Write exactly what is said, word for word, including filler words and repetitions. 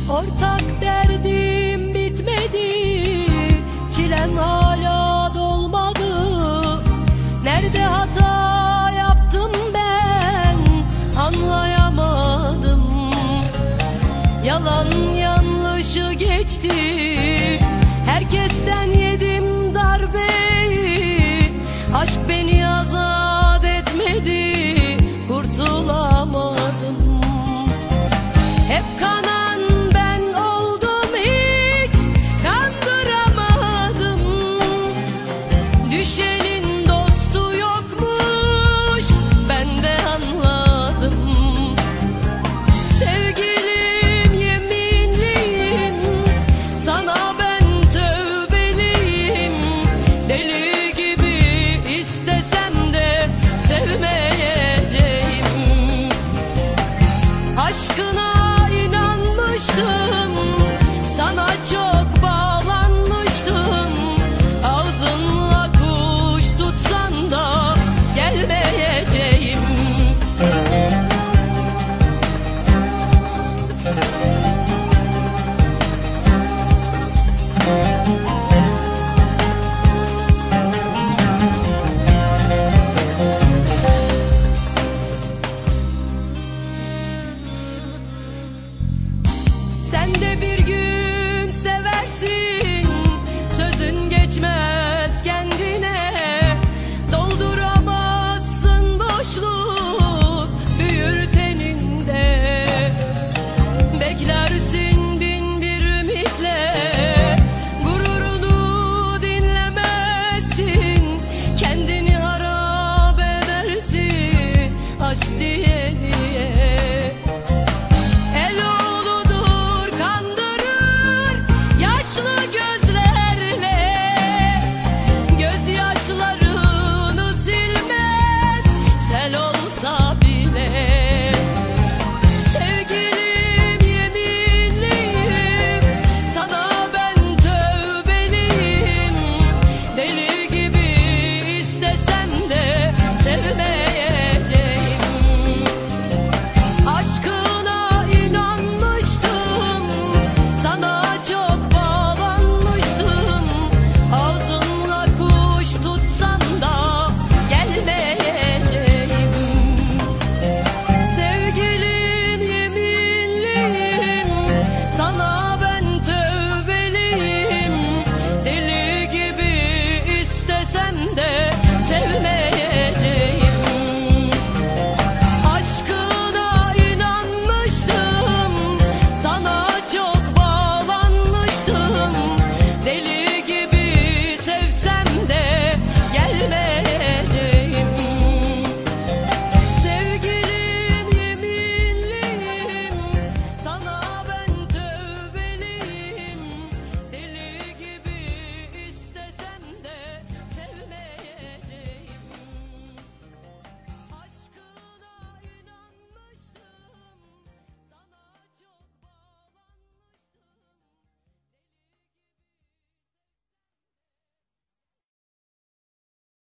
Ortak derdim bitmedi, çilem hala dolmadı. Nerede hata yaptım ben anlayamadım. Yalan yanlışı geçti, herkesten yedim darbeyi. Aşk beni azat etmedi, kurtulamadım. Hep kanan ben oldum, hiç kandıramadım. Düşenin dostu yokmuş, ben de anladım. Sevgilim yeminliyim, sana ben tövbeliyim. Deli gibi istesem de sevmeyeceğim. Aşkına sana çok bağlanmıştım. Ağzınla kuş tutsan da gelmeyeceğim. Sen de bir gün